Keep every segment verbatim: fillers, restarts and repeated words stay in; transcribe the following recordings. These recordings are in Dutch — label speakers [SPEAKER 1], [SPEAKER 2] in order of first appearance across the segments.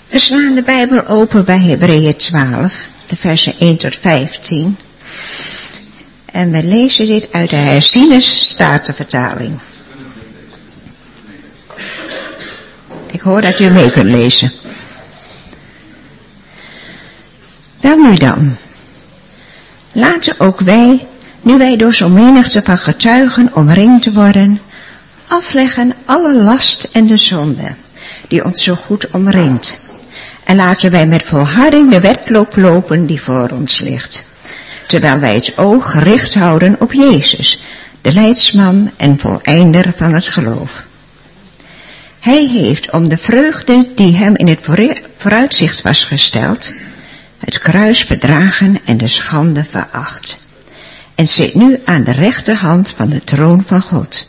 [SPEAKER 1] We slaan de Bijbel open bij Hebreeën twaalf, de versen één tot vijftien. En we lezen dit uit de herziene statenvertaling. Ik hoor dat u mee kunt lezen. Wel nu dan. Laten ook wij, nu wij door zo'n menigte van getuigen omringd worden, afleggen alle last en de zonde, die ons zo goed omringt. En laten wij met volharding de wedloop lopen die voor ons ligt, terwijl wij het oog gericht houden op Jezus, de leidsman en voleinder van het geloof. Hij heeft om de vreugde die hem in het vooruitzicht was gesteld, het kruis bedragen en de schande veracht, en zit nu aan de rechterhand van de troon van God.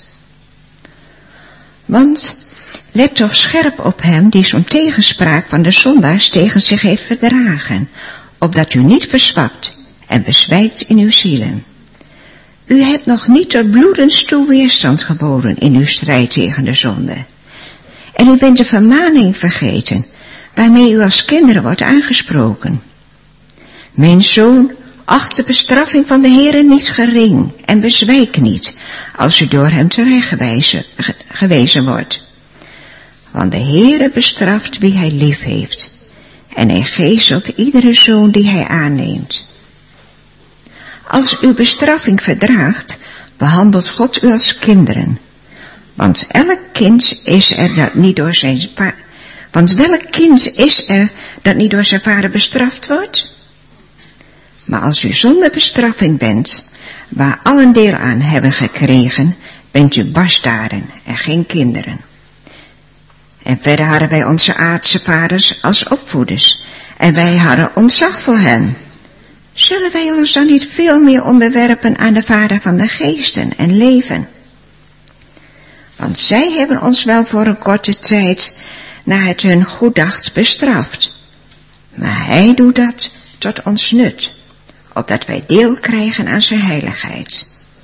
[SPEAKER 1] Want let toch scherp op hem die zo'n tegenspraak van de zondaars tegen zich heeft verdragen, opdat u niet verzwakt en bezwijkt in uw zielen. U hebt nog niet tot bloedens toe weerstand geboden in uw strijd tegen de zonde. En u bent de vermaning vergeten, waarmee u als kinderen wordt aangesproken. Mijn zoon, acht de bestraffing van de Heere niet gering en bezwijk niet, als u door hem terecht gewezen, gewezen wordt. Want de Heere bestraft wie hij lief heeft, en hij geestelt iedere zoon die hij aanneemt. Als u bestraffing verdraagt, behandelt God u als kinderen. Want elk kind is er dat niet door zijn va- Want welk kind is er dat niet door zijn vader bestraft wordt? Maar als u zonder bestraffing bent, waar allen deel aan hebben gekregen, bent u bastaarden en geen kinderen. En verder hadden wij onze aardse vaders als opvoeders, en wij hadden ontzag voor hen. Zullen wij ons dan niet veel meer onderwerpen aan de Vader van de geesten en leven? Want zij hebben ons wel voor een korte tijd, naar het hun goeddacht, bestraft. Maar hij doet dat tot ons nut, opdat wij deel krijgen aan zijn heiligheid.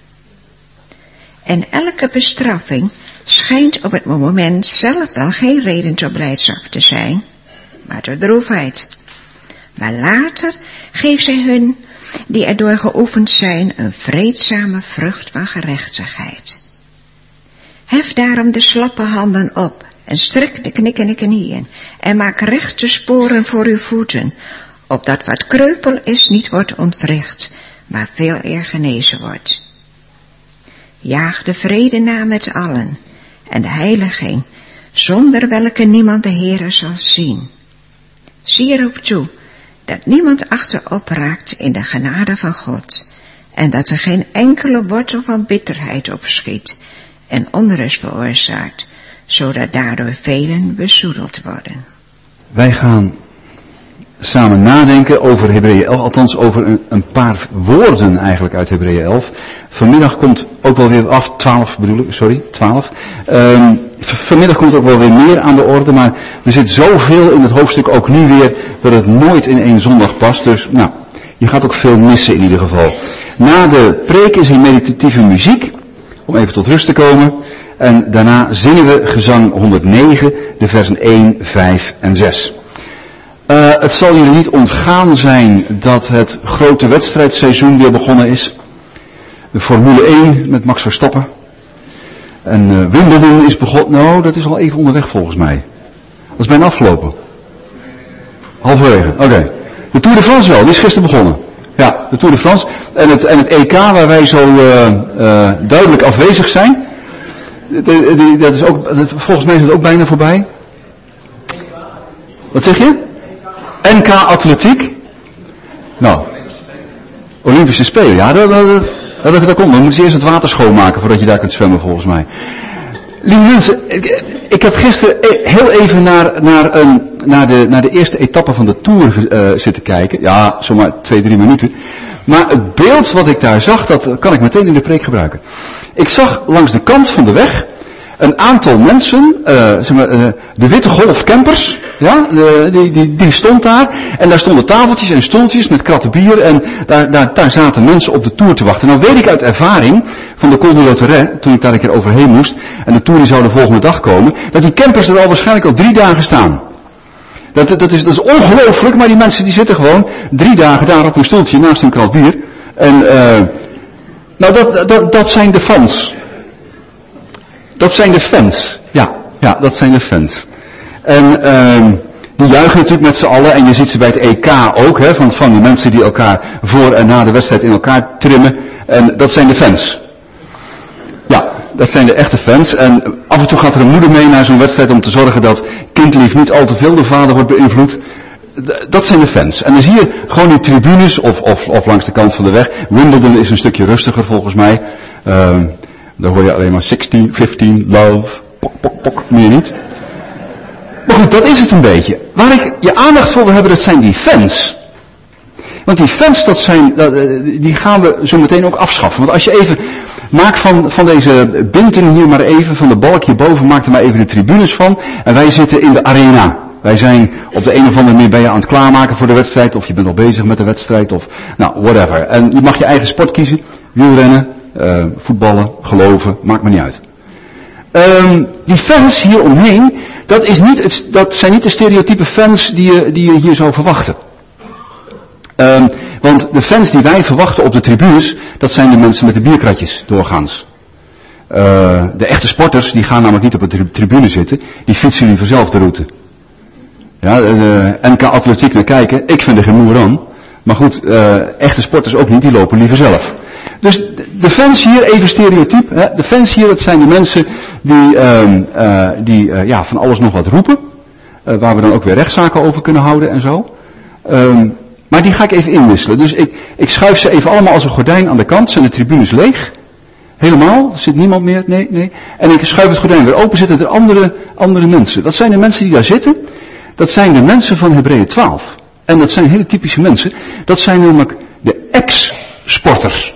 [SPEAKER 1] En elke bestraffing schijnt op het moment zelf wel geen reden tot blijdschap te zijn, maar tot droefheid. Maar later geeft zij hun, die erdoor geoefend zijn, een vreedzame vrucht van gerechtigheid. Hef daarom de slappe handen op en strek de knikkende knieën en maak rechte sporen voor uw voeten, opdat wat kreupel is niet wordt ontwricht, maar veel eer genezen wordt. Jaag de vrede na met allen en de heiliging, zonder welke niemand de Heere zal zien. Zie erop toe dat niemand achterop raakt in de genade van God, en dat er geen enkele wortel van bitterheid opschiet en onrust veroorzaakt, zodat daardoor velen bezoedeld worden.
[SPEAKER 2] Wij gaan samen nadenken over Hebreeën elf, althans over een, een paar woorden eigenlijk uit Hebreeën elf. Vanmiddag komt ook wel weer af, twaalf bedoel ik, sorry, twaalf. Um, vanmiddag komt ook wel weer meer aan de orde, maar er zit zoveel in het hoofdstuk ook nu weer, dat het nooit in één zondag past. Dus nou, je gaat ook veel missen in ieder geval. Na de preek is er meditatieve muziek, om even tot rust te komen. En daarna zingen we gezang honderdnegen, de versen één, vijf en zes. Uh, het zal jullie niet ontgaan zijn dat het grote wedstrijdseizoen weer begonnen is. De Formule één met Max Verstappen. En uh, Wimbledon is begonnen. Nou, dat is al even onderweg volgens mij. Dat is bijna afgelopen. Halverwege, oké. Okay. De Tour de France wel, die is gisteren begonnen. Ja, de Tour de France. En het, en het E K waar wij zo uh, uh, duidelijk afwezig zijn. De, de, dat is ook, volgens mij is het ook bijna voorbij. Wat zeg je? N K Atletiek. Nou, Olympische Spelen. Ja, dat, dat, dat, dat, dat komt. Dan moet je eerst het water schoonmaken voordat je daar kunt zwemmen volgens mij. Lieve mensen, ik, ik heb gisteren heel even naar, naar, een, naar, de, naar de eerste etappe van de Tour uh, zitten kijken. Ja, zomaar twee, drie minuten. Maar het beeld wat ik daar zag, dat kan ik meteen in de preek gebruiken. Ik zag langs de kant van de weg een aantal mensen, uh, zeg maar, uh, de witte golf campers, ja, uh, die, die, die stond daar. En daar stonden tafeltjes en stoeltjes met kratten bier en daar, daar, daar zaten mensen op de Tour te wachten. Nou weet ik uit ervaring van de Col du Lotoret, toen ik daar een keer overheen moest, en de Tour die zou de volgende dag komen, dat die campers er al waarschijnlijk al drie dagen staan. Dat, dat, is, dat is ongelooflijk, maar die mensen die zitten gewoon drie dagen daar op een stoeltje naast een krat bier. En, uh, nou dat, dat, dat zijn de fans. Dat zijn de fans. Ja, ja, dat zijn de fans. En, uh, die juichen natuurlijk met z'n allen, en je ziet ze bij het E K ook, hè, van, van die mensen die elkaar voor en na de wedstrijd in elkaar trimmen. En dat zijn de fans. Ja, dat zijn de echte fans. En af en toe gaat er een moeder mee naar zo'n wedstrijd om te zorgen dat kindlief niet al te veel de vader wordt beïnvloed. Dat zijn de fans. En dan zie je gewoon in tribunes of, of, of langs de kant van de weg. Wimbledon is een stukje rustiger volgens mij. Uh, daar hoor je alleen maar zestien, vijftien, love, pok, pok, pok, meer niet. Maar goed, dat is het een beetje. Waar ik je aandacht voor wil hebben, dat zijn die fans. Want die fans, dat zijn, die gaan we zo meteen ook afschaffen. Want als je even, maak van, van deze binten hier maar even, van de balk hierboven, maak er maar even de tribunes van. En wij zitten in de arena. Wij zijn op de een of andere manier ben je aan het klaarmaken voor de wedstrijd, of je bent al bezig met de wedstrijd, of nou, whatever. En je mag je eigen sport kiezen, wielrennen, uh, voetballen, geloven, maakt me niet uit. Um, die fans hier omheen, dat, is niet het, dat zijn niet de stereotype fans die je, die je hier zou verwachten. Um, want de fans die wij verwachten op de tribunes, dat zijn de mensen met de bierkratjes, doorgaans. Uh, de echte sporters, die gaan namelijk niet op de tribune zitten, die fietsen liever zelf de route. Ja, de N K Atletiek naar kijken, ik vind er geen moer aan. Maar goed, uh, echte sporters ook niet, die lopen liever zelf. Dus de fans hier, even stereotyp, hè, de fans hier, dat zijn de mensen die, uh, uh, die uh, ja, van alles nog wat roepen. Uh, waar we dan ook weer rechtszaken over kunnen houden en zo. Um, maar die ga ik even inwisselen. Dus ik, ik schuif ze even allemaal als een gordijn aan de kant. Zijn de tribunes leeg? Helemaal? Er zit niemand meer? Nee, nee. En ik schuif het gordijn weer open, zitten er andere, andere mensen. Dat zijn de mensen die daar zitten. Dat zijn de mensen van Hebreeën twaalf. En dat zijn hele typische mensen. Dat zijn namelijk de ex-sporters.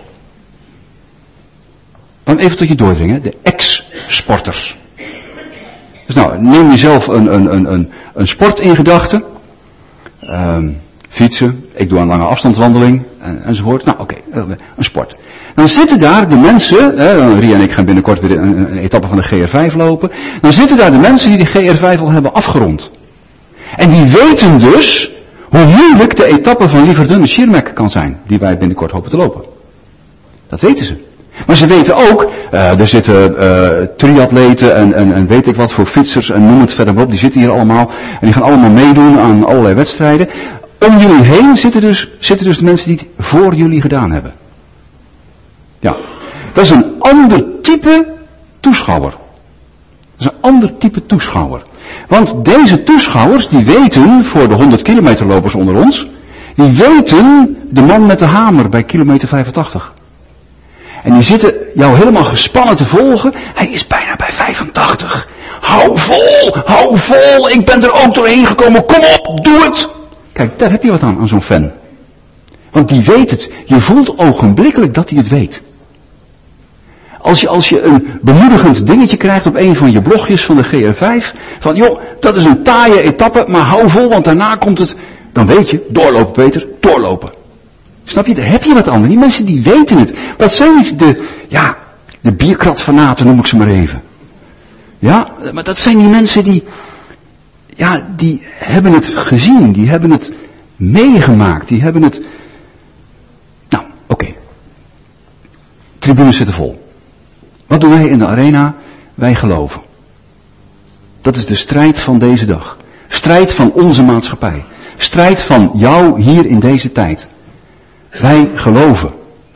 [SPEAKER 2] Dan even tot je doordringen. De ex-sporters. Dus nou, neem jezelf een, een, een, een, een sport in gedachten. Um, fietsen. Ik doe een lange afstandswandeling. En, enzovoort. Nou oké, okay, een sport. Dan zitten daar de mensen. Hè, Ria en ik gaan binnenkort weer een, een etappe van de G R vijf lopen. Dan zitten daar de mensen die de G R vijf al hebben afgerond. En die weten dus hoe moeilijk de etappe van Lieverdun en Schiermec kan zijn, die wij binnenkort hopen te lopen. Dat weten ze. Maar ze weten ook, uh, er zitten uh, triatleten en, en, en weet ik wat voor fietsers en noem het verder op, die zitten hier allemaal en die gaan allemaal meedoen aan allerlei wedstrijden. Om jullie heen zitten dus, zitten dus de mensen die het voor jullie gedaan hebben. Ja, dat is een ander type toeschouwer. Dat is een ander type toeschouwer. Want deze toeschouwers, die weten, voor de honderd kilometerlopers onder ons, die weten de man met de hamer bij kilometer vijfentachtig. En die zitten jou helemaal gespannen te volgen. Hij is bijna bij vijfentachtig. Hou vol, hou vol, ik ben er ook doorheen gekomen, kom op, doe het. Kijk, daar heb je wat aan, aan zo'n fan. Want die weet het. Je voelt ogenblikkelijk dat hij het weet. Als je, als je een bemoedigend dingetje krijgt op een van je blogjes van de G R vijf. Van joh, dat is een taaie etappe, maar hou vol, want daarna komt het. Dan weet je, doorlopen Peter, doorlopen. Snap je, daar heb je wat aan. Die mensen die weten het. Dat zijn niet de, ja, de bierkratfanaten noem ik ze maar even. Ja, maar dat zijn die mensen die, ja, die hebben het gezien. Die hebben het meegemaakt. Die hebben het, nou, oké. Okay. Tribunes zitten vol. Wat doen wij in de arena? Wij geloven. Dat is de strijd van deze dag. Strijd van onze maatschappij. Strijd van jou hier in deze tijd. Wij geloven.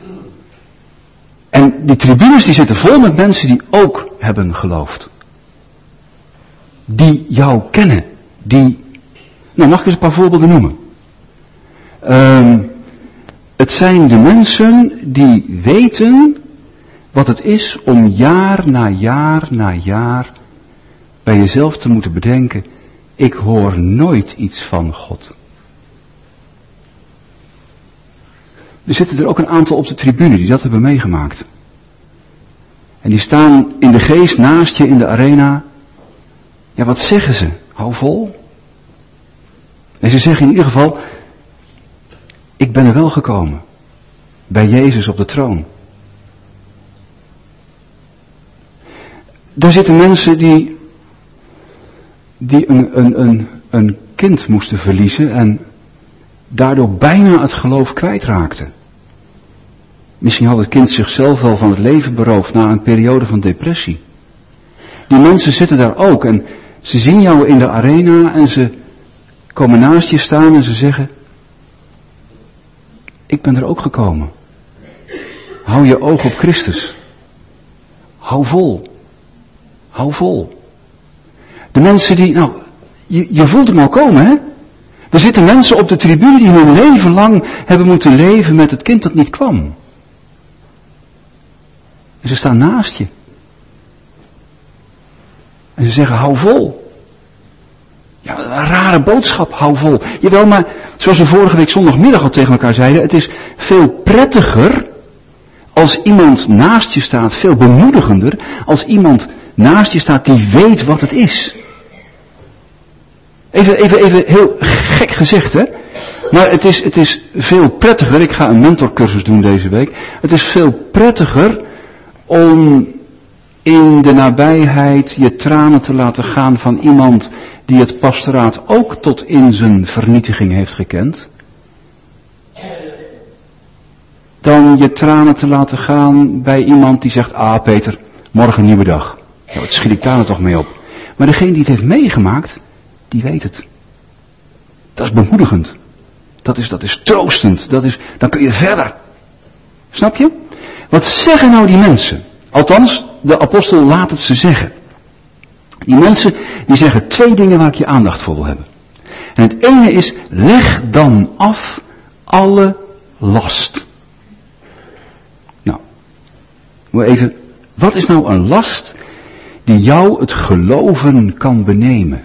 [SPEAKER 2] En die tribunes die zitten vol met mensen die ook hebben geloofd. Die jou kennen. Die, nou mag ik eens een paar voorbeelden noemen. Um, het zijn de mensen die weten wat het is om jaar na jaar na jaar bij jezelf te moeten bedenken, ik hoor nooit iets van God. Er zitten er ook een aantal op de tribune die dat hebben meegemaakt. En die staan in de geest naast je in de arena. Ja, wat zeggen ze? Hou vol. En ze zeggen in ieder geval, ik ben er wel gekomen. Bij Jezus op de troon. Daar zitten mensen die, die een, een, een, een kind moesten verliezen en daardoor bijna het geloof kwijtraakten. Misschien had het kind zichzelf wel van het leven beroofd na een periode van depressie. Die mensen zitten daar ook en ze zien jou in de arena en ze komen naast je staan en ze zeggen, ik ben er ook gekomen. Hou je oog op Christus. Hou vol. Hou vol. De mensen die, nou, je, je voelt hem al komen, hè? Er zitten mensen op de tribune die hun leven lang hebben moeten leven met het kind dat niet kwam. En ze staan naast je. En ze zeggen, hou vol. Ja, een rare boodschap, hou vol. Jawel, maar zoals we vorige week zondagmiddag al tegen elkaar zeiden, het is veel prettiger als iemand naast je staat, veel bemoedigender, als iemand naast je staat die weet wat het is. Even, even, even heel gek gezegd, hè. Maar het is, het is veel prettiger, ik ga een mentorcursus doen deze week, het is veel prettiger om in de nabijheid je tranen te laten gaan van iemand die het pastoraat ook tot in zijn vernietiging heeft gekend, dan je tranen te laten gaan bij iemand die zegt, ah Peter, morgen een nieuwe dag. Ja, wat schiet ik daar nou toch mee op? Maar degene die het heeft meegemaakt, die weet het. Dat is bemoedigend. Dat is, dat is troostend. Dat is, dan kun je verder. Snap je? Wat zeggen nou die mensen? Althans, de apostel laat het ze zeggen. Die mensen die zeggen twee dingen waar ik je aandacht voor wil hebben. En het ene is, leg dan af alle last. Nou, maar even, wat is nou een last die jou het geloven kan benemen?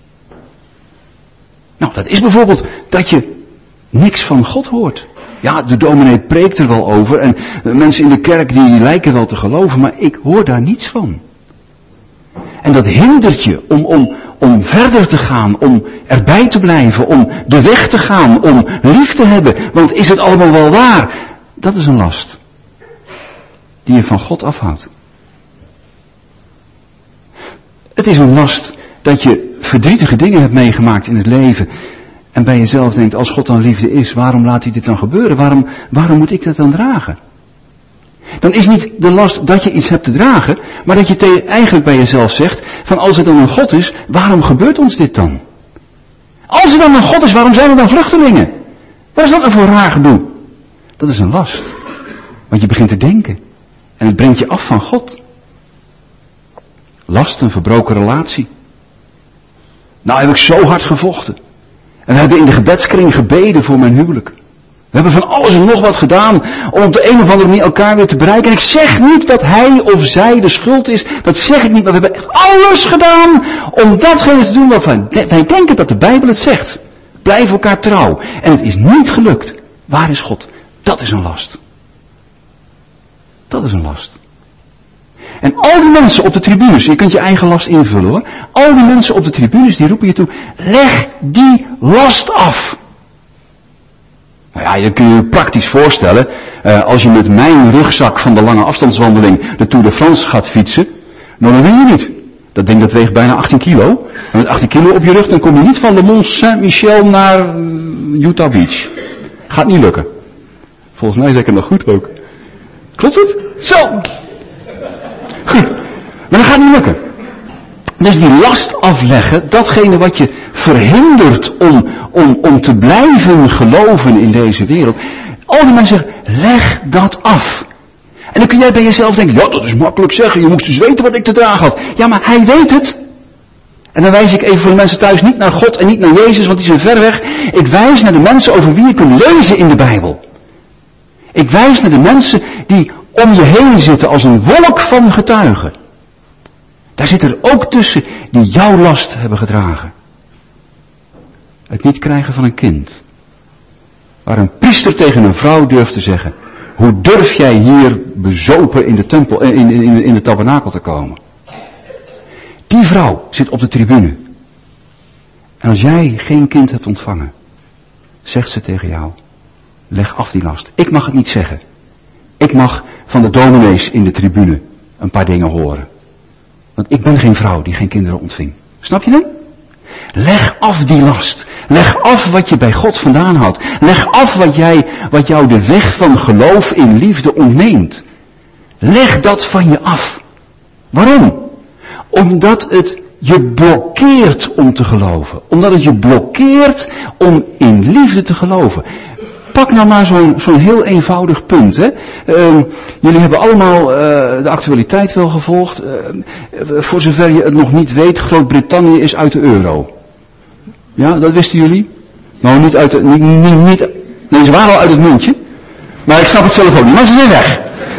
[SPEAKER 2] Nou, dat is bijvoorbeeld dat je niks van God hoort. Ja, de dominee preekt er wel over en mensen in de kerk die lijken wel te geloven, maar ik hoor daar niets van. En dat hindert je om, om, om verder te gaan, om erbij te blijven, om de weg te gaan, om lief te hebben. Want is het allemaal wel waar? Dat is een last die je van God afhoudt. Het is een last dat je verdrietige dingen hebt meegemaakt in het leven en bij jezelf denkt, als God dan liefde is, waarom laat hij dit dan gebeuren? Waarom, waarom moet ik dat dan dragen? Dan is niet de last dat je iets hebt te dragen, maar dat je te, eigenlijk bij jezelf zegt, van als er dan een God is, waarom gebeurt ons dit dan? Als er dan een God is, waarom zijn er dan vluchtelingen? Wat is dat nou voor raar gedoe? Dat is een last. Want je begint te denken. En het brengt je af van God. Last, een verbroken relatie. Nou heb ik zo hard gevochten. En we hebben in de gebedskring gebeden voor mijn huwelijk. We hebben van alles en nog wat gedaan om op de een of andere manier elkaar weer te bereiken. En ik zeg niet dat hij of zij de schuld is. Dat zeg ik niet, maar we hebben alles gedaan om datgene te doen waarvan wij denken dat de Bijbel het zegt. Blijf elkaar trouw. En het is niet gelukt. Waar is God? Dat is een last. Dat is een last. En al die mensen op de tribunes, je kunt je eigen last invullen hoor. Al die mensen op de tribunes die roepen je toe, leg die last af. Nou ja, je kunt je praktisch voorstellen, uh, als je met mijn rugzak van de lange afstandswandeling de Tour de France gaat fietsen, nou dan win je niet. Dat ding dat weegt bijna achttien kilo. En met achttien kilo op je rug, dan kom je niet van Le Mont Saint-Michel naar uh, Utah Beach. Gaat niet lukken. Volgens mij zeg ik het nog goed ook. Klopt het? Zo! Goed. Maar dat gaat niet lukken. Dus die last afleggen, datgene wat je verhindert om, om, om te blijven geloven in deze wereld. Al die mensen zeggen, leg dat af. En dan kun jij bij jezelf denken, ja dat is makkelijk zeggen, je moest dus weten wat ik te dragen had. Ja, maar hij weet het. En dan wijs ik even voor de mensen thuis niet naar God en niet naar Jezus, want die zijn ver weg. Ik wijs naar de mensen over wie je kunt lezen in de Bijbel. Ik wijs naar de mensen die om je heen zitten als een wolk van getuigen. Daar zitten er ook tussen die jouw last hebben gedragen. Het niet krijgen van een kind. Waar een priester tegen een vrouw durft te zeggen, hoe durf jij hier bezopen in de tempel, in, in, in de tabernakel te komen? Die vrouw zit op de tribune. En als jij geen kind hebt ontvangen, zegt ze tegen jou, leg af die last. Ik mag het niet zeggen. Ik mag van de dominees in de tribune een paar dingen horen. Want ik ben geen vrouw die geen kinderen ontving. Snap je hem? Leg af die last. Leg af wat je bij God vandaan houdt. Leg af wat, jij, wat jou de weg van geloof in liefde ontneemt. Leg dat van je af. Waarom? Omdat het je blokkeert om te geloven. Omdat het je blokkeert om in liefde te geloven. Pak nou maar zo'n zo'n heel eenvoudig punt. Hè. Uh, jullie hebben allemaal uh, de actualiteit wel gevolgd. Uh, voor zover je het nog niet weet, Groot-Brittannië is uit de euro. Ja, dat wisten jullie? Nou, niet uit de... Niet, niet, niet, nee, ze waren al uit het muntje. Maar ik snap het zelf ook niet. Maar ze zijn weg.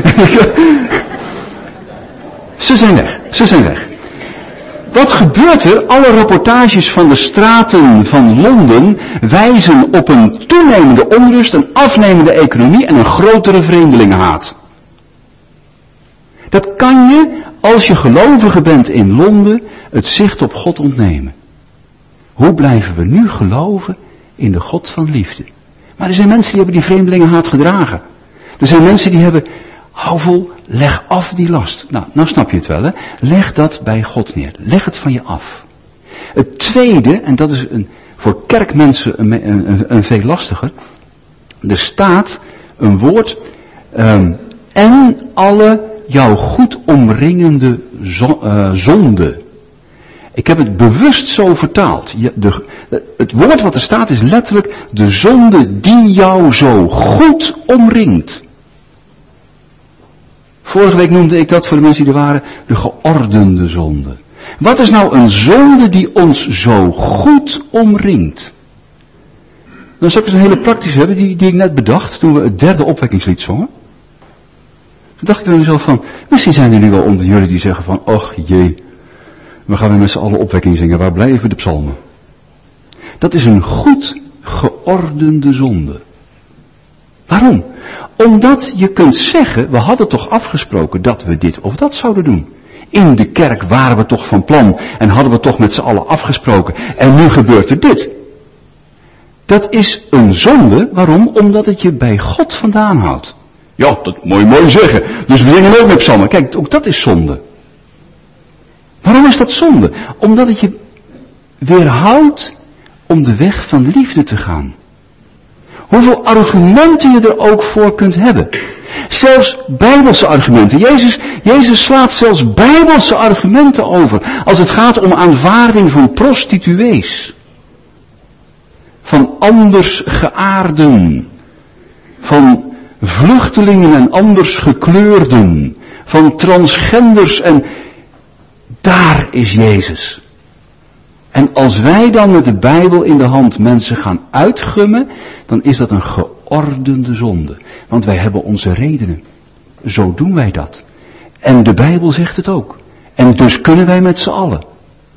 [SPEAKER 2] Ze zijn weg. Ze zijn weg. Wat gebeurt er? Alle rapportages van de straten van Londen wijzen op een toenemende onrust, een afnemende economie en een grotere vreemdelingenhaat. Dat kan je, als je gelovige bent in Londen, het zicht op God ontnemen. Hoe blijven we nu geloven in de God van liefde? Maar er zijn mensen die hebben die vreemdelingenhaat gedragen. Er zijn mensen die hebben... Hou vol, leg af die last. Nou, nou snap je het wel, hè. Leg dat bij God neer. Leg het van je af. Het tweede, en dat is een, voor kerkmensen een, een, een, een veel lastiger. Er staat een woord, um, en alle jou goed omringende zo, uh, zonde. Ik heb het bewust zo vertaald. Je, de, het woord wat er staat is letterlijk de zonde die jou zo goed omringt. Vorige week noemde ik dat, voor de mensen die er waren, de geordende zonde. Wat is nou een zonde die ons zo goed omringt? Dan zou ik eens een hele praktische hebben, die, die ik net bedacht, toen we het derde opwekkingslied zongen. Toen dacht ik bij mezelf van, misschien zijn er nu wel onder jullie die zeggen van, och jee, we gaan weer met z'n allen opwekking zingen, waar blijven de psalmen? Dat is een goed geordende zonde. Waarom? Omdat je kunt zeggen, we hadden toch afgesproken dat we dit of dat zouden doen. In de kerk waren we toch van plan en hadden we toch met z'n allen afgesproken. En nu gebeurt er dit. Dat is een zonde, waarom? Omdat het je bij God vandaan houdt. Ja, dat moet je mooi zeggen. Dus we zingen ook met psalmen. Kijk, ook dat is zonde. Waarom is dat zonde? Omdat het je weerhoudt om de weg van liefde te gaan. Hoeveel argumenten je er ook voor kunt hebben. Zelfs bijbelse argumenten. Jezus, Jezus slaat zelfs bijbelse argumenten over. Als het gaat om aanvaarding van prostituees. Van anders geaarden. Van vluchtelingen en anders gekleurden. Van transgenders en... Daar is Jezus. En als wij dan met de Bijbel in de hand mensen gaan uitgummen, dan is dat een geordende zonde. Want wij hebben onze redenen. Zo doen wij dat. En de Bijbel zegt het ook. En dus kunnen wij met z'n allen.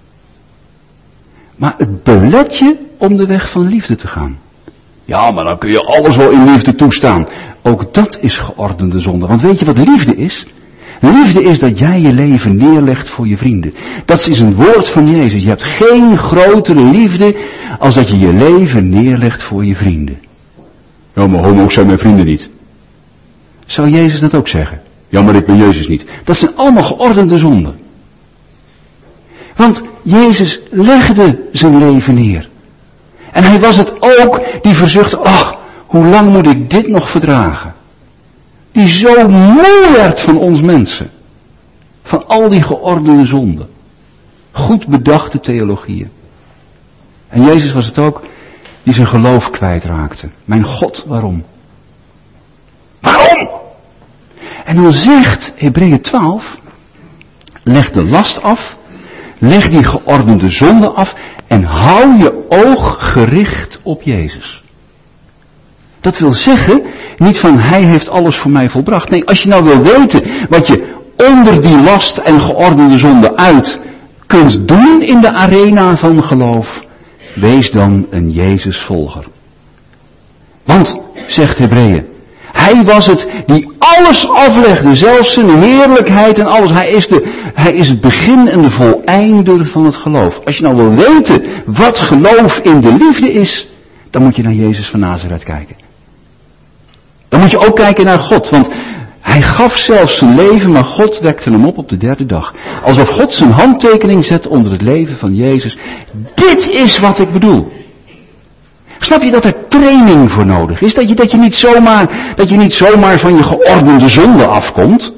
[SPEAKER 2] Maar het belet je om de weg van liefde te gaan. Ja, maar dan kun je alles wel in liefde toestaan. Ook dat is geordende zonde. Want weet je wat liefde is? Liefde is dat jij je leven neerlegt voor je vrienden. Dat is een woord van Jezus. Je hebt geen grotere liefde als dat je je leven neerlegt voor je vrienden. Ja, maar homo's zijn mijn vrienden niet. Zou Jezus dat ook zeggen? Ja, maar ik ben Jezus niet. Dat zijn allemaal geordende zonden. Want Jezus legde zijn leven neer. En hij was het ook die verzuchtte, ach, hoe lang moet ik dit nog verdragen? Die zo moe werd van ons mensen. Van al die geordende zonden. Goed bedachte theologieën. En Jezus was het ook die zijn geloof kwijtraakte. Mijn God, waarom? Waarom? En dan zegt Hebreeën twaalf, leg de last af, leg die geordende zonde af en hou je oog gericht op Jezus. Dat wil zeggen, niet van hij heeft alles voor mij volbracht. Nee, als je nou wil weten wat je onder die last en geordende zonde uit kunt doen in de arena van geloof, wees dan een Jezusvolger. Want, zegt Hebreeën, hij was het die alles aflegde, zelfs zijn heerlijkheid en alles. Hij is, de, hij is het begin en de voleinder van het geloof. Als je nou wil weten wat geloof in de liefde is, dan moet je naar Jezus van Nazareth kijken. Dan moet je ook kijken naar God, want Hij gaf zelfs zijn leven, maar God wekte hem op op de derde dag. Alsof God zijn handtekening zet onder het leven van Jezus. Dit is wat ik bedoel. Snap je dat er training voor nodig is? Dat je, dat je, niet, zomaar, dat je niet zomaar van je geordende zonde afkomt.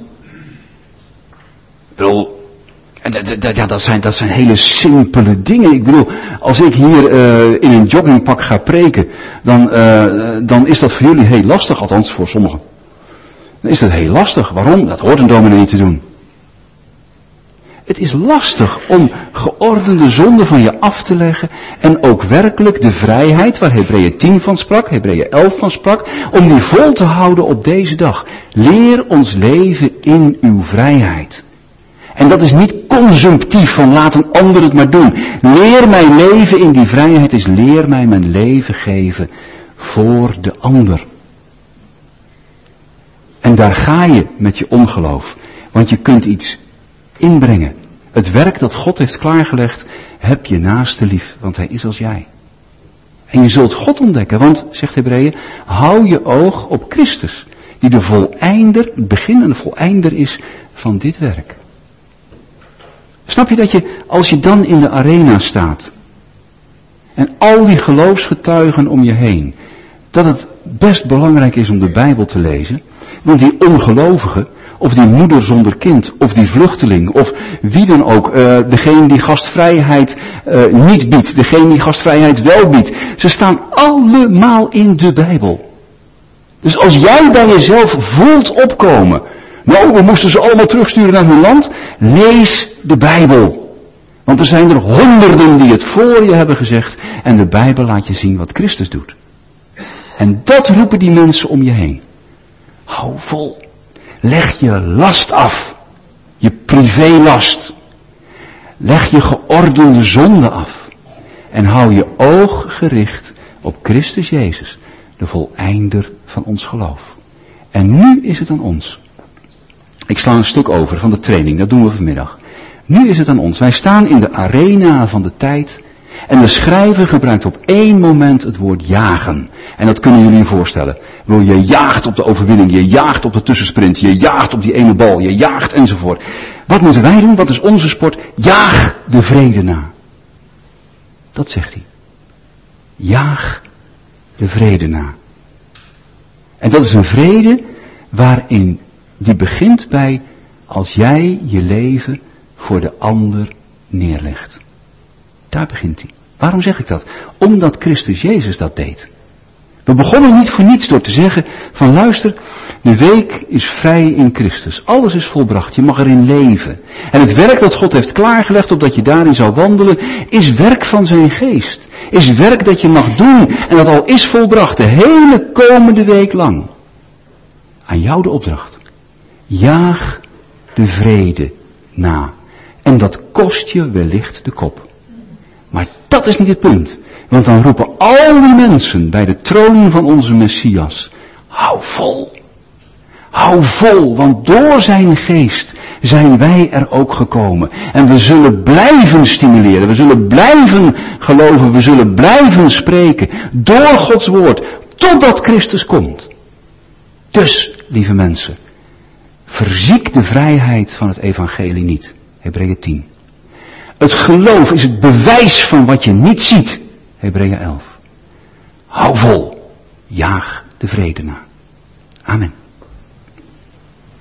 [SPEAKER 2] Ik bedoel, en dat, dat, ja, dat, zijn, dat zijn hele simpele dingen. Ik bedoel, als ik hier uh, in een joggingpak ga preken, dan, uh, dan is dat voor jullie heel lastig, althans voor sommigen. Dan is dat heel lastig. Waarom? Dat hoort een dominee niet te doen. Het is lastig om geordende zonde van je af te leggen en ook werkelijk de vrijheid waar Hebreeën tien van sprak, Hebreeën elf van sprak, om die vol te houden op deze dag. Leer ons leven in uw vrijheid. En dat is niet consumptief van laat een ander het maar doen. Leer mij leven in die vrijheid is leer mij mijn leven geven voor de ander. En daar ga je met je ongeloof. Want je kunt iets inbrengen. Het werk dat God heeft klaargelegd, heb je naaste lief, want hij is als jij. En je zult God ontdekken, want, zegt Hebreeën, hou je oog op Christus, die de voleinder, het begin en de voleinder is van dit werk. Snap je dat je, als je dan in de arena staat, en al die geloofsgetuigen om je heen, dat het best belangrijk is om de Bijbel te lezen, want die ongelovige, of die moeder zonder kind, of die vluchteling, of wie dan ook, uh, degene die gastvrijheid uh, niet biedt, degene die gastvrijheid wel biedt, ze staan allemaal in de Bijbel. Dus als jij bij jezelf voelt opkomen, nou, we moesten ze allemaal terugsturen naar hun land, lees de Bijbel. Want er zijn er honderden die het voor je hebben gezegd, en de Bijbel laat je zien wat Christus doet. En dat roepen die mensen om je heen. Hou vol. Leg je last af. Je privélast. Leg je geordende zonde af. En hou je oog gericht op Christus Jezus, de voleinder van ons geloof. En nu is het aan ons. Ik sla een stuk over van de training, dat doen we vanmiddag. Nu is het aan ons. Wij staan in de arena van de tijd. En de schrijver gebruikt op één moment het woord jagen. En dat kunnen jullie je voorstellen. Wil je jaagt op de overwinning, je jaagt op de tussensprint, je jaagt op die ene bal, je jaagt enzovoort. Wat moeten wij doen? Wat is onze sport? Jaag de vrede na. Dat zegt hij. Jaag de vrede na. En dat is een vrede waarin die begint bij als jij je leven voor de ander neerlegt. Daar begint hij. Waarom zeg ik dat? Omdat Christus Jezus dat deed. We begonnen niet voor niets door te zeggen van luister, de week is vrij in Christus. Alles is volbracht, je mag erin leven. En het werk dat God heeft klaargelegd opdat je daarin zou wandelen, is werk van zijn geest. Is werk dat je mag doen en dat al is volbracht de hele komende week lang. Aan jou de opdracht. Jaag de vrede na. En dat kost je wellicht de kop. Maar dat is niet het punt. Want dan roepen al die mensen bij de troon van onze Messias. Hou vol. Hou vol, want door zijn geest zijn wij er ook gekomen. En we zullen blijven stimuleren. We zullen blijven geloven. We zullen blijven spreken. Door Gods woord. Totdat Christus komt. Dus, lieve mensen. Verziek de vrijheid van het evangelie niet. Hebreeën tien. Het geloof is het bewijs van wat je niet ziet. Hebreeën elf. Hou vol. Jaag de vrede na. Amen.